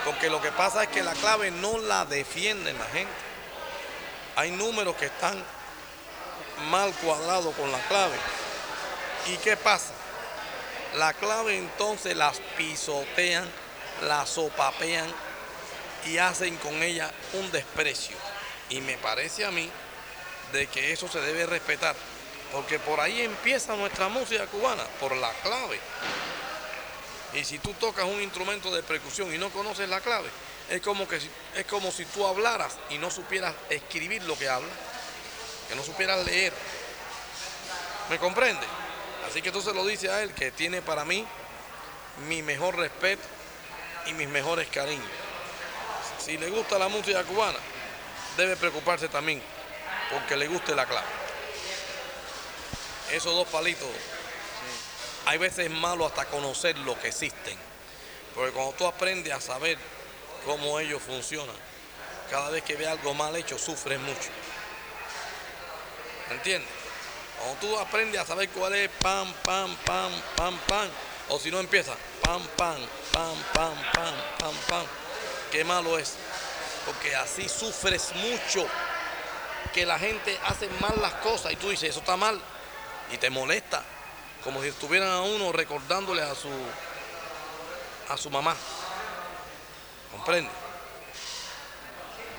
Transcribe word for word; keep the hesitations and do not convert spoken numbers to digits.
Porque lo que pasa es que la clave no la defienden la gente. Hay números que están mal cuadrados con la clave. ¿Y qué pasa? La clave entonces las pisotean, las sopapean y hacen con ella un desprecio. Y me parece a mí de que eso se debe respetar, porque por ahí empieza nuestra música cubana, por la clave. Y si tú tocas un instrumento de percusión y no conoces la clave, es como, que, es como si tú hablaras y no supieras escribir lo que hablas, que no supieras leer. ¿Me comprende? Así que tú se lo dices a él, que tiene para mí mi mejor respeto y mis mejores cariños. Si le gusta la música cubana, debe preocuparse también porque le guste la clave. Esos dos palitos, hay veces es malo hasta conocer lo que existen, porque cuando tú aprendes a saber cómo ellos funcionan, cada vez que ves algo mal hecho, sufres mucho. ¿Me entiendes? Cuando tú aprendes a saber cuál es pam, pam, pam, pam, pam, o si no empieza pam, pam, pam, pam, pam, pam, pam, qué malo es, porque así sufres mucho, que la gente hace mal las cosas y tú dices, eso está mal, y te molesta, como si estuvieran a uno recordándole a su, a su mamá. ¿Comprende?